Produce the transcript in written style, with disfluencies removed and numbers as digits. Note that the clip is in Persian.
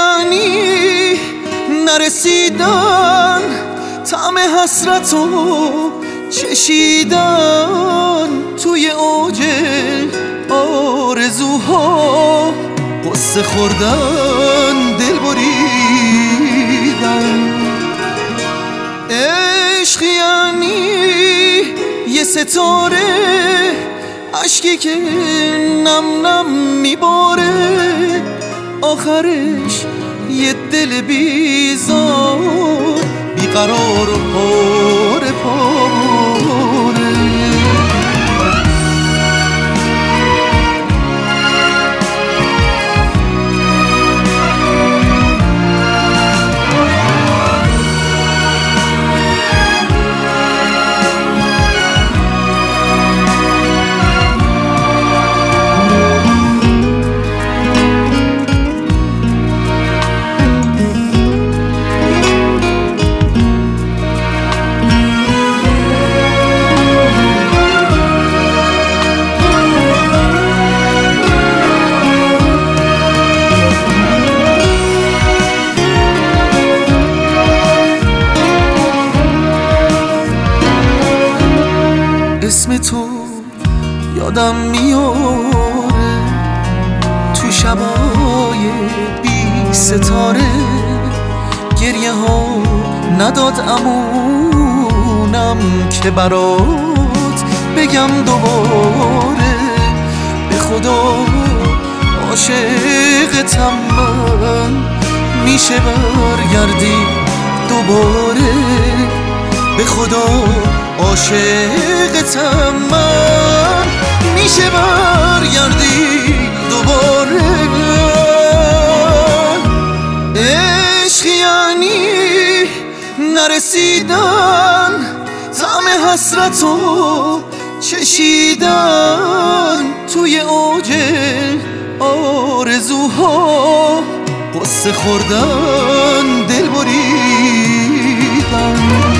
یعنی نرسیدن، طعم حسرتو چشیدن، توی اوج آرزوها قصه خوردن، دل بریدن. عشق یعنی یه ستاره، عشقی که نم نم میباره، آخرش یه دل بیزار، بیقرار و پاره پاره. اسم تو یادم میاره تو شبای بی ستاره، گریه ها نداد امونم که برات بگم دوباره. به خدا عاشقتم من، میشه برگردی دوباره. به خدا عاشقتم من، میشه برگردی دوباره. عشق یعنی نرسیدن، طعم حسرتو چشیدن، توی اوج آرزوها قصه خوردن، دل بریدن.